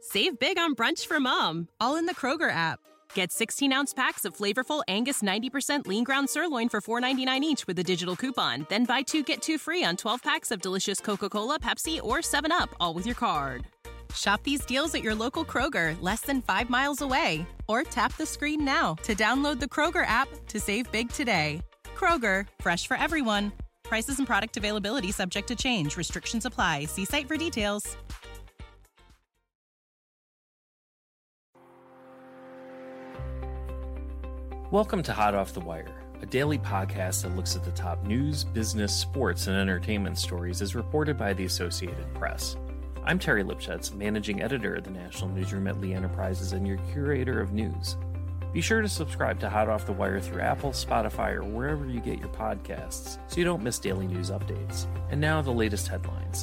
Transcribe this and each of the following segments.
Save big on brunch for mom, all in the Kroger app. Get 16-ounce packs of flavorful Angus 90% lean ground sirloin for $4.99 each with a digital coupon. Then buy 2, get 2 free on 12 packs of delicious Coca-Cola, Pepsi, or 7-Up, all with your card. Shop these deals at your local Kroger, less than 5 miles away. Or tap the screen now to download the Kroger app to save big today. Kroger, fresh for everyone. Prices and product availability subject to change. Restrictions apply. See site for details. Welcome to Hot Off the Wire, a daily podcast that looks at the top news, business, sports, and entertainment stories as reported by the Associated Press. I'm Terry Lipschutz, managing editor of the National Newsroom at Lee Enterprises and your curator of news. Be sure to subscribe to Hot Off the Wire through Apple, Spotify, or wherever you get your podcasts so you don't miss daily news updates. And now the latest headlines.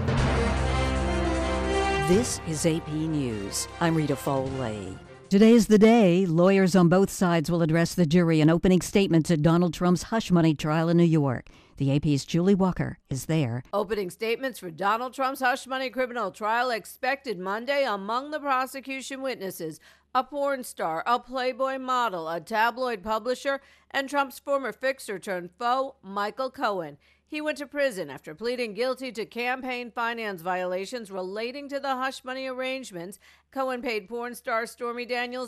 This is AP News. I'm Rita Foley. Today's the day. Lawyers on both sides will address the jury in opening statements at Donald Trump's hush money trial in New York. The AP's Julie Walker is there. Opening statements for Donald Trump's hush money criminal trial expected Monday. Among the prosecution witnesses, a porn star, a Playboy model, a tabloid publisher, and Trump's former fixer-turned-foe, Michael Cohen. He went to prison after pleading guilty to campaign finance violations relating to the hush money arrangements. Cohen paid porn star Stormy Daniels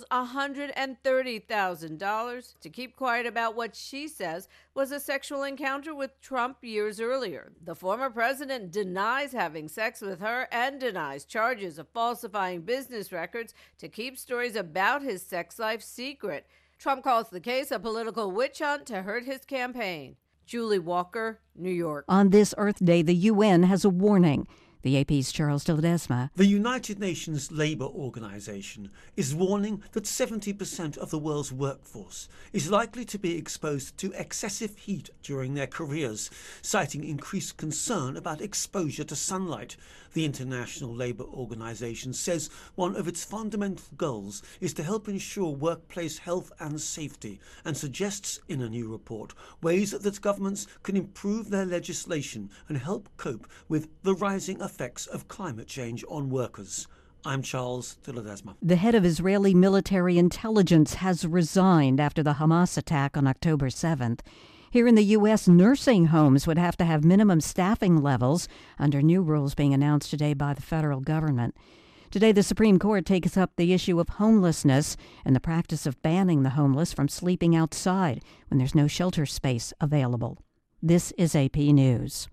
$130,000 to keep quiet about what she says was a sexual encounter with Trump years earlier. The former president denies having sex with her and denies charges of falsifying business records to keep stories about his sex life secret. Trump calls the case a political witch hunt to hurt his campaign. Julie Walker, New York. On this Earth Day, the UN has a warning. The AP's Charles de Ledesma. The United Nations Labour Organization is warning that 70% of the world's workforce is likely to be exposed to excessive heat during their careers, citing increased concern about exposure to sunlight. The International Labour Organization says one of its fundamental goals is to help ensure workplace health and safety, and suggests in a new report ways that governments can improve their legislation and help cope with the rising effects of climate change on workers. I'm Charles de Ledesma. The head of Israeli military intelligence has resigned after the Hamas attack on October 7th. Here in the U.S., nursing homes would have to have minimum staffing levels under new rules being announced today by the federal government. Today, the Supreme Court takes up the issue of homelessness and the practice of banning the homeless from sleeping outside when there's no shelter space available. This is AP News.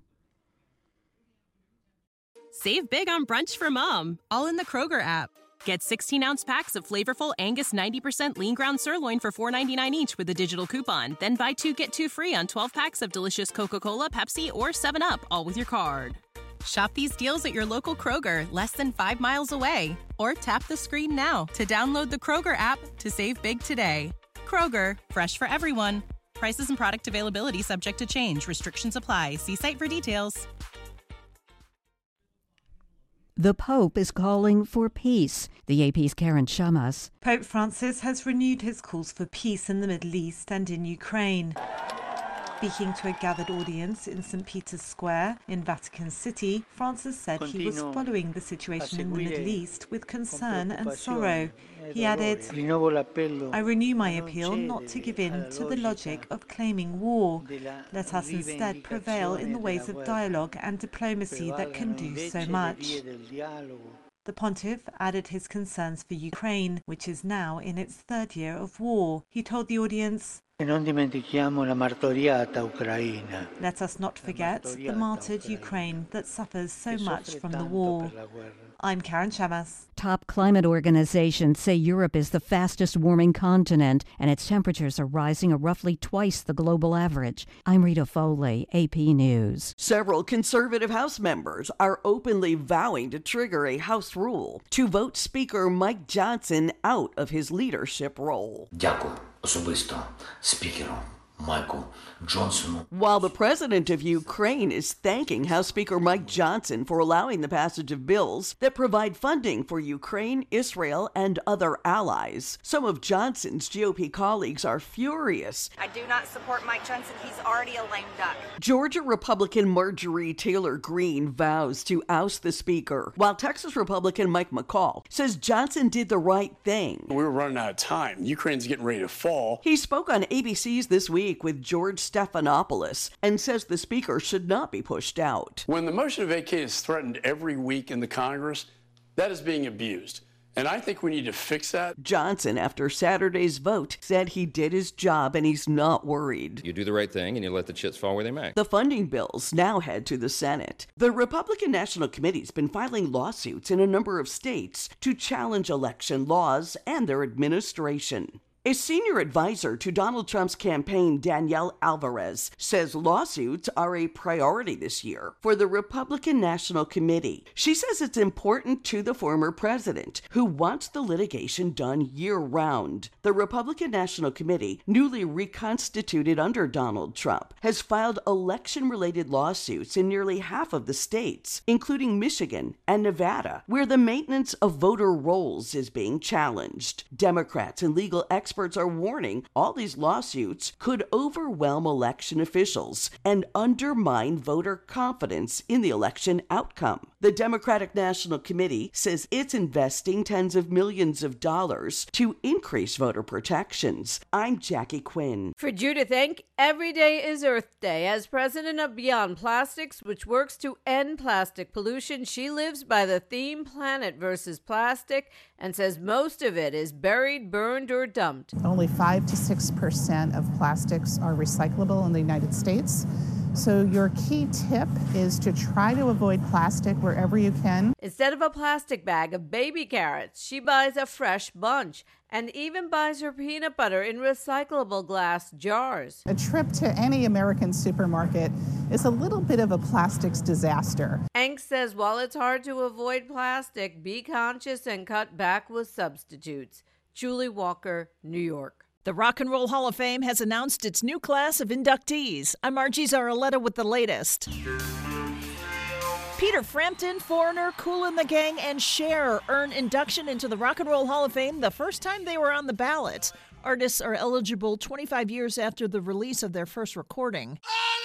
Save big on brunch for mom, all in the Kroger app. Get 16-ounce packs of flavorful Angus 90% lean ground sirloin for $4.99 each with a digital coupon. Then buy 2, get 2 free on 12 packs of delicious Coca-Cola, Pepsi, or 7-Up, all with your card. Shop these deals at your local Kroger, less than 5 miles away. Or tap the screen now to download the Kroger app to save big today. Kroger, fresh for everyone. Prices and product availability subject to change. Restrictions apply. See site for details. The Pope is calling for peace. The AP's Karen Shamas. Pope Francis has renewed his calls for peace in the Middle East and in Ukraine. Speaking to a gathered audience in St. Peter's Square in Vatican City, Francis said he was following the situation in the Middle East with concern and sorrow. He added, "I renew my appeal not to give in to the logic of claiming war. Let us instead prevail in the ways of dialogue and diplomacy that can do so much." The pontiff added his concerns for Ukraine, which is now in its third year of war. He told the audience, "Let us not forget the martyred Ukraine that suffers so much from the war." I'm Karen Shamas. Top climate organizations say Europe is the fastest warming continent, and its temperatures are rising at roughly twice the global average. I'm Rita Foley, AP News. Several conservative House members are openly vowing to trigger a House rule to vote Speaker Mike Johnson out of his leadership role. Дякую особисто спікеру Michael Johnson. While the president of Ukraine is thanking House Speaker Mike Johnson for allowing the passage of bills that provide funding for Ukraine, Israel, and other allies, some of Johnson's GOP colleagues are furious. I do not support Mike Johnson. He's already a lame duck. Georgia Republican Marjorie Taylor Greene vows to oust the speaker, while Texas Republican Mike McCall says Johnson did the right thing. We were running out of time. Ukraine's getting ready to fall. He spoke on ABC's This Week with George Stephanopoulos and says the speaker should not be pushed out. When the motion to vacate is threatened every week in the Congress, that is being abused. And I think we need to fix that. Johnson, after Saturday's vote, said he did his job and he's not worried. You do the right thing and you let the chips fall where they may. The funding bills now head to the Senate. The Republican National Committee's been filing lawsuits in a number of states to challenge election laws and their administration. A senior advisor to Donald Trump's campaign, Danielle Alvarez, says lawsuits are a priority this year for the Republican National Committee. She says it's important to the former president, who wants the litigation done year-round. The Republican National Committee, newly reconstituted under Donald Trump, has filed election-related lawsuits in nearly half of the states, including Michigan and Nevada, where the maintenance of voter rolls is being challenged. Democrats and legal experts are warning all these lawsuits could overwhelm election officials and undermine voter confidence in the election outcome. The Democratic National Committee says it's investing tens of millions of dollars to increase voter protections. I'm Jackie Quinn. For Judith Enck, every day is Earth Day. As president of Beyond Plastics, which works to end plastic pollution, she lives by the theme Planet versus Plastic and says most of it is buried, burned, or dumped. Only 5 to 6% of plastics are recyclable in the United States. So your key tip is to try to avoid plastic wherever you can. Instead of a plastic bag of baby carrots, she buys a fresh bunch and even buys her peanut butter in recyclable glass jars. A trip to any American supermarket is a little bit of a plastics disaster. Enck says while it's hard to avoid plastic, be conscious and cut back with substitutes. Julie Walker, New York. The Rock and Roll Hall of Fame has announced its new class of inductees. I'm Margie Zaraletta with the latest. Peter Frampton, Foreigner, Kool and the Gang, and Cher earn induction into the Rock and Roll Hall of Fame the first time they were on the ballot. Artists are eligible 25 years after the release of their first recording.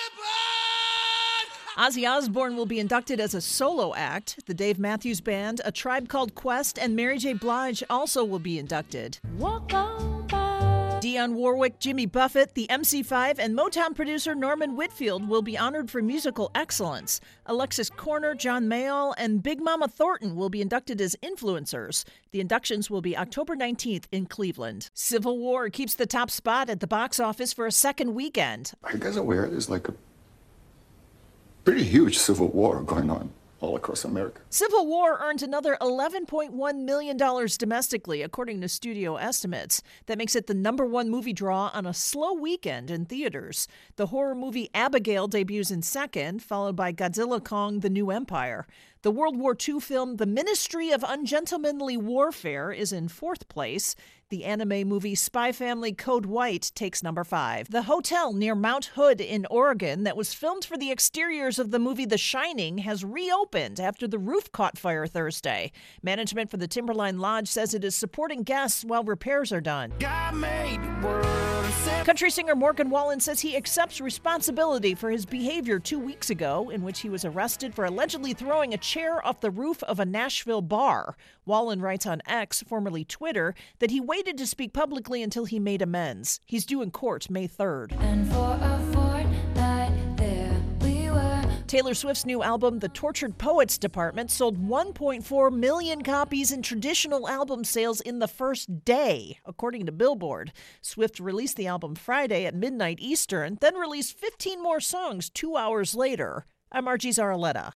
Ozzy Osbourne will be inducted as a solo act. The Dave Matthews Band, A Tribe Called Quest, and Mary J. Blige also will be inducted. Walk on by. Dionne Warwick, Jimmy Buffett, the MC5, and Motown producer Norman Whitfield will be honored for musical excellence. Alexis Korner, John Mayall, and Big Mama Thornton will be inducted as influencers. The inductions will be October 19th in Cleveland. Civil War keeps the top spot at the box office for a second weekend. Are you guys aware there's like a pretty huge civil war going on all across America? Civil War earned another $11.1 million domestically, according to studio estimates. That makes it the #1 movie draw on a slow weekend in theaters. The horror movie Abigail debuts in second, followed by Godzilla Kong: The New Empire. The World War II film The Ministry of Ungentlemanly Warfare is in fourth place. The anime movie Spy Family Code White takes number 5. The hotel near Mount Hood in Oregon that was filmed for the exteriors of the movie The Shining has reopened after the roof caught fire Thursday. Management for the Timberline Lodge says it is supporting guests while repairs are done. Country singer Morgan Wallen says he accepts responsibility for his behavior 2 weeks ago, in which he was arrested for allegedly throwing a chair off the roof of a Nashville bar. Wallen writes on X, formerly Twitter, that he waited to speak publicly until he made amends. He's due in court May 3rd. And for a fortnight there we were. Taylor Swift's new album, The Tortured Poets Department, sold 1.4 million copies in traditional album sales in the first day, according to Billboard. Swift released the album Friday at midnight Eastern, then released 15 more songs 2 hours later. I'm Margie Zaraletta.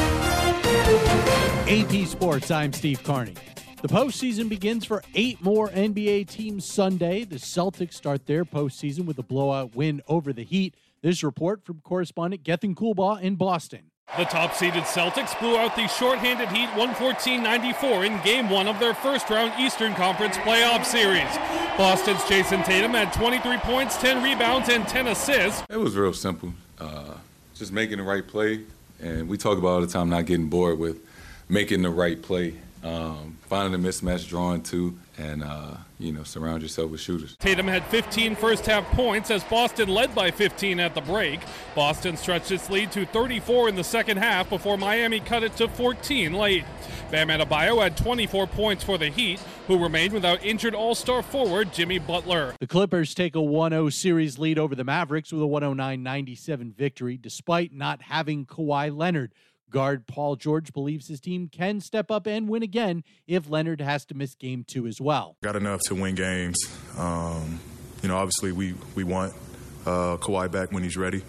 AP Sports, I'm Steve Carney. The postseason begins for 8 more NBA teams Sunday. The Celtics start their postseason with a blowout win over the Heat. This report from correspondent Gethin Coolbaugh in Boston. The top-seeded Celtics blew out the shorthanded Heat 114-94 in Game 1 of their first-round Eastern Conference playoff series. Boston's Jason Tatum had 23 points, 10 rebounds, and 10 assists. It was real simple. Just making the right play. And we talk about all the time not getting bored with making the right play. Finding a mismatch, drawing two, and surround yourself with shooters. Tatum had 15 first-half points as Boston led by 15 at the break. Boston stretched its lead to 34 in the second half before Miami cut it to 14 late. Bam Adebayo had 24 points for the Heat, who remained without injured all-star forward Jimmy Butler. The Clippers take a 1-0 series lead over the Mavericks with a 109-97 victory, despite not having Kawhi Leonard. Guard Paul George believes his team can step up and win again if Leonard has to miss Game 2 as well. Got enough to win games. Obviously we want Kawhi back when he's ready.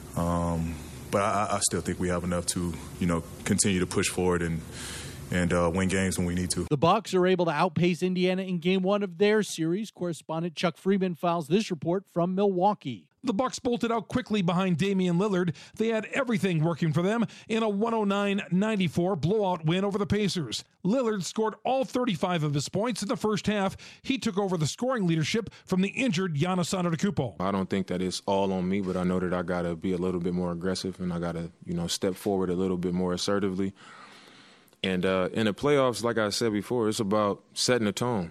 But I still think we have enough to, continue to push forward and win games when we need to. The Bucks are able to outpace Indiana in Game 1 of their series. Correspondent Chuck Freeman files this report from Milwaukee. The Bucks bolted out quickly behind Damian Lillard. They had everything working for them in a 109-94 blowout win over the Pacers. Lillard scored all 35 of his points in the first half. He took over the scoring leadership from the injured Giannis Antetokounmpo. I don't think that it's all on me, but I know that I got to be a little bit more aggressive and I got to, step forward a little bit more assertively. And in the playoffs, like I said before, it's about setting a tone.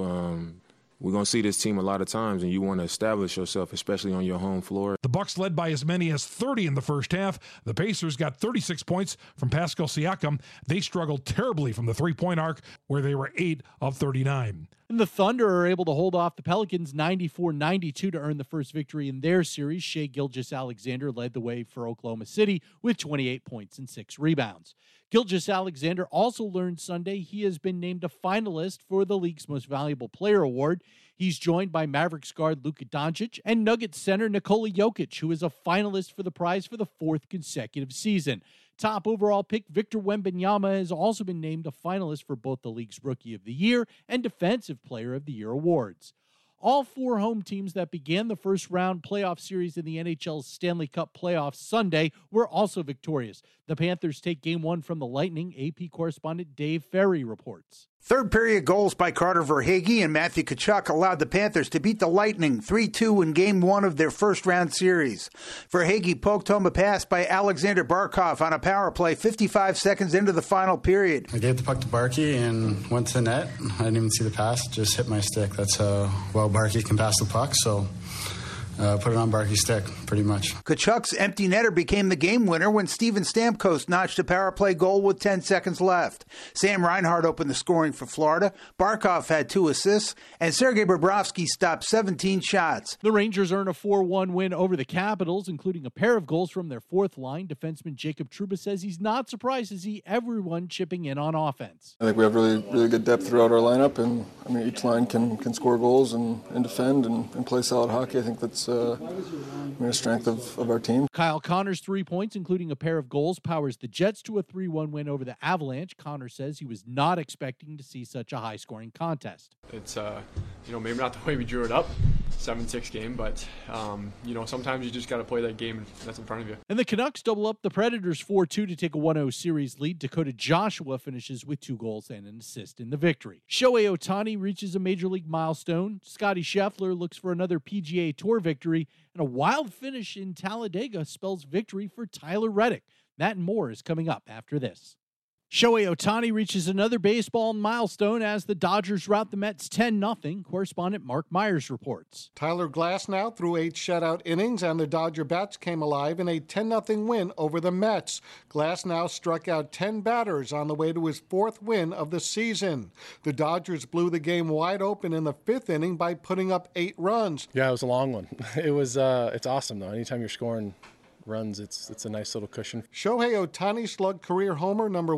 We're going to see this team a lot of times, and you want to establish yourself, especially on your home floor. The Bucks led by as many as 30 in the first half. The Pacers got 36 points from Pascal Siakam. They struggled terribly from the three-point arc, where they were 8 of 39. And the Thunder are able to hold off the Pelicans 94-92 to earn the first victory in their series. Shai Gilgeous-Alexander led the way for Oklahoma City with 28 points and 6 rebounds. Gilgeous-Alexander also learned Sunday he has been named a finalist for the league's Most Valuable Player award. He's joined by Mavericks guard Luka Doncic and Nuggets center Nikola Jokic, who is a finalist for the prize for the 4th consecutive season. Top overall pick Victor Wembanyama has also been named a finalist for both the league's Rookie of the Year and Defensive Player of the Year awards. All 4 home teams that began the first-round playoff series in the NHL's Stanley Cup playoffs Sunday were also victorious. The Panthers take Game 1 from the Lightning. AP correspondent Dave Ferry reports. Third-period goals by Carter Verhaeghe and Matthew Tkachuk allowed the Panthers to beat the Lightning 3-2 in Game 1 of their first-round series. Verhaeghe poked home a pass by Alexander Barkov on a power play 55 seconds into the final period. I gave the puck to Barkey and went to the net. I didn't even see the pass, just hit my stick. That's how well Barkey can pass the puck, so put it on Barkey's stick, pretty much. Tkachuk's empty netter became the game winner when Steven Stamkos notched a power play goal with 10 seconds left. Sam Reinhart opened the scoring for Florida. Barkov had 2 assists, and Sergei Bobrovsky stopped 17 shots. The Rangers earn a 4-1 win over the Capitals, including a pair of goals from their 4th line. Defenseman Jacob Trouba says he's not surprised to see everyone chipping in on offense. I think we have really good depth throughout our lineup, and each line can score goals and defend and play solid hockey. I think that's a strength of our team. Kyle Connor's 3 points, including a pair of goals, powers the Jets to a 3-1 win over the Avalanche. Connor says he was not expecting to see such a high-scoring contest. It's, maybe not the way we drew it up, 7-6 game, but, sometimes you just got to play that game that's in front of you. And the Canucks double up the Predators 4-2 to take a 1-0 series lead. Dakota Joshua finishes with 2 goals and an assist in the victory. Shohei Ohtani reaches a Major League milestone. Scotty Scheffler looks for another PGA Tour victory. And a wild finish in Talladega spells victory for Tyler Reddick. That and more is coming up after this. Shohei Ohtani reaches another baseball milestone as the Dodgers rout the Mets 10-0. Correspondent Mark Myers reports. Tyler Glasnow threw 8 shutout innings, and the Dodger bats came alive in a 10-0 win over the Mets. Glasnow struck out 10 batters on the way to his 4th win of the season. The Dodgers blew the game wide open in the 5th inning by putting up 8 runs. Yeah, it was a long one. It's awesome, though. Anytime you're scoring runs, it's a nice little cushion. Shohei Ohtani slugged career homer number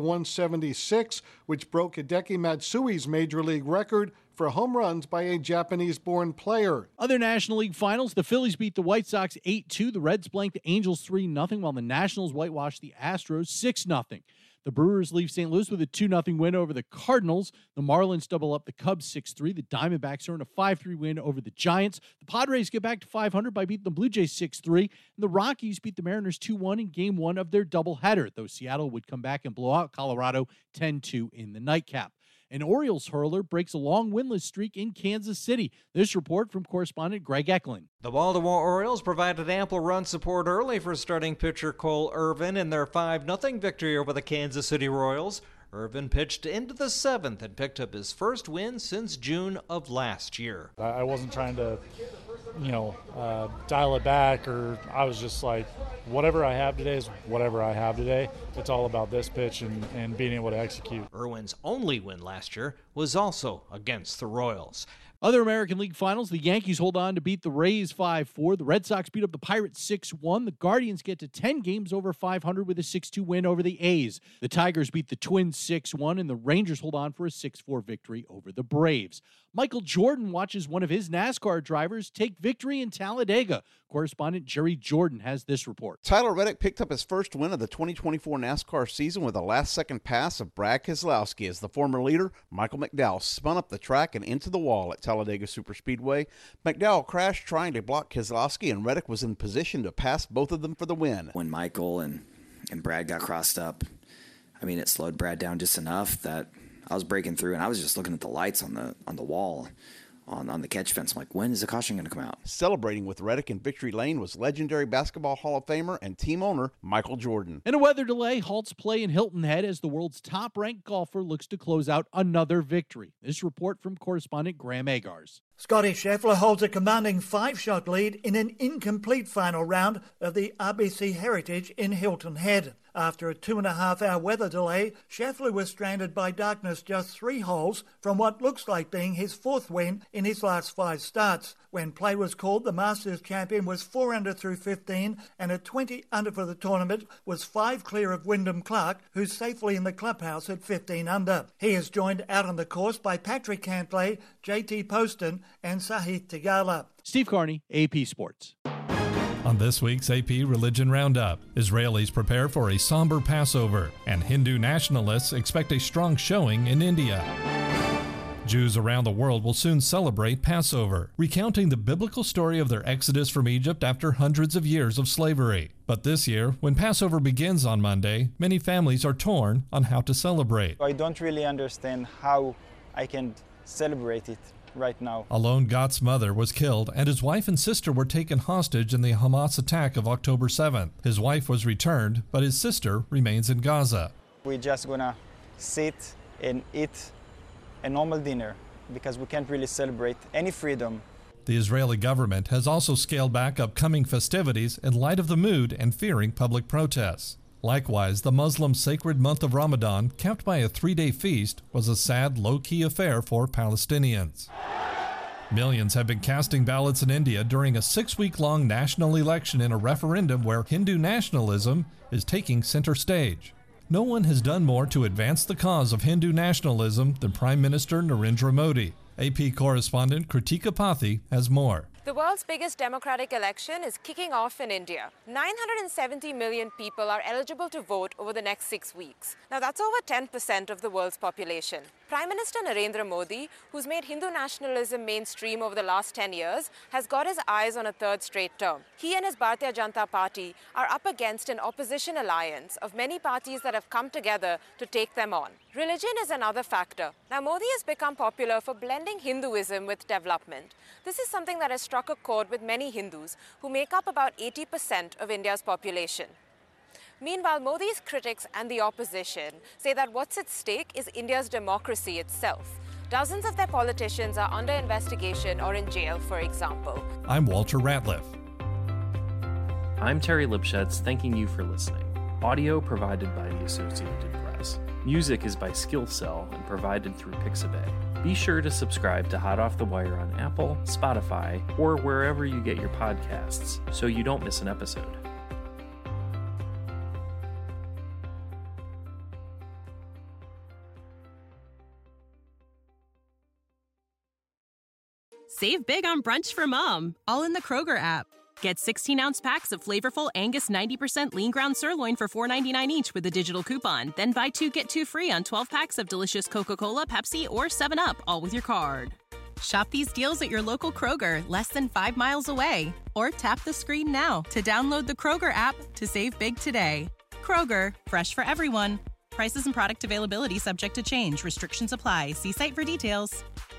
176, which broke Hideki Matsui's Major League record for home runs by a Japanese-born player. Other National League finals, the Phillies beat the White Sox 8-2. The Reds blanked the Angels 3-0, while the Nationals whitewashed the Astros 6-0. The Brewers leave St. Louis with a 2-0 win over the Cardinals. The Marlins double up the Cubs 6-3. The Diamondbacks earn a 5-3 win over the Giants. The Padres get back to 500 by beating the Blue Jays 6-3. And the Rockies beat the Mariners 2-1 in Game 1 of their doubleheader, though Seattle would come back and blow out Colorado 10-2 in the nightcap. An Orioles hurler breaks a long winless streak in Kansas City. This report from correspondent Greg Ecklund. The Baltimore Orioles provided ample run support early for starting pitcher Cole Irvin in their 5-0 victory over the Kansas City Royals. Irvin pitched into the 7th and picked up his first win since June of last year. I wasn't trying to, dial it back, or I was just like, whatever I have today is whatever I have today. It's all about this pitch and being able to execute. Irwin's only win last year was also against the Royals. Other American League Finals, the Yankees hold on to beat the Rays 5-4. The Red Sox beat up the Pirates 6-1. The Guardians get to 10 games over 500 with a 6-2 win over the A's. The Tigers beat the Twins 6-1, and the Rangers hold on for a 6-4 victory over the Braves. Michael Jordan watches one of his NASCAR drivers take victory in Talladega. Correspondent Jerry Jordan has this report. Tyler Reddick picked up his first win of the 2024 NASCAR season with a last-second pass of Brad Keselowski as the former leader, Michael McDowell, spun up the track and into the wall at Talladega Superspeedway. McDowell crashed trying to block Keselowski, and Reddick was in position to pass both of them for the win. When Michael and Brad got crossed up, it slowed Brad down just enough that I was breaking through, and I was just looking at the lights on the wall. On the catch fence. I'm like, when is the caution going to come out? Celebrating with Reddick in victory lane was legendary basketball Hall of Famer and team owner Michael Jordan. And a weather delay halts play in Hilton Head as the world's top-ranked golfer looks to close out another victory. This report from correspondent Graham Agars. Scotty Scheffler holds a commanding 5-shot lead in an incomplete final round of the RBC Heritage in Hilton Head. After a 2.5-hour weather delay, Scheffler was stranded by darkness just 3 holes from what looks like being his 4th win in his last 5 starts. When play was called, the Masters champion was 4 under through 15, and at 20 under for the tournament was 5 clear of Wyndham Clark, who's safely in the clubhouse at 15 under. He is joined out on the course by Patrick Cantlay, JT Poston, and Sahith Theegala. Steve Carney, AP Sports. On this week's AP Religion Roundup, Israelis prepare for a somber Passover, and Hindu nationalists expect a strong showing in India. Jews around the world will soon celebrate Passover, recounting the biblical story of their exodus from Egypt after hundreds of years of slavery. But this year, when Passover begins on Monday, many families are torn on how to celebrate. I don't really understand how I can celebrate it right now. Alon Gott's mother was killed, and his wife and sister were taken hostage in the Hamas attack of October 7th. His wife was returned, but his sister remains in Gaza. We're just gonna sit and eat a normal dinner because we can't really celebrate any freedom. The Israeli government has also scaled back upcoming festivities in light of the mood and fearing public protests. Likewise, the Muslim sacred month of Ramadan, capped by a 3-day feast, was a sad, low-key affair for Palestinians. Millions have been casting ballots in India during a 6-week-long national election in a referendum where Hindu nationalism is taking center stage. No one has done more to advance the cause of Hindu nationalism than Prime Minister Narendra Modi. AP correspondent Kritika Pathi has more. The world's biggest democratic election is kicking off in India. 970 million people are eligible to vote over the next 6 weeks. Now that's over 10% of the world's population. Prime Minister Narendra Modi, who's made Hindu nationalism mainstream over the last 10 years, has got his eyes on a 3rd straight term. He and his Bharatiya Janata Party are up against an opposition alliance of many parties that have come together to take them on. Religion is another factor. Now Modi has become popular for blending Hinduism with development. This is something that has struck a chord with many Hindus, who make up about 80% of India's population. Meanwhile, Modi's critics and the opposition say that what's at stake is India's democracy itself. Dozens of their politicians are under investigation or in jail, for example. I'm Walter Ratliff. I'm Terry Lipschutz, thanking you for listening. Audio provided by the Associated Press. Music is by Skillcell and provided through Pixabay. Be sure to subscribe to Hot Off the Wire on Apple, Spotify, or wherever you get your podcasts so you don't miss an episode. Save big on brunch for mom, all in the Kroger app. Get 16-ounce packs of flavorful Angus 90% lean ground sirloin for $4.99 each with a digital coupon. Then buy 2, get 2 free on 12 packs of delicious Coca-Cola, Pepsi, or 7-Up, all with your card. Shop these deals at your local Kroger, less than 5 miles away. Or tap the screen now to download the Kroger app to save big today. Kroger, fresh for everyone. Prices and product availability subject to change. Restrictions apply. See site for details.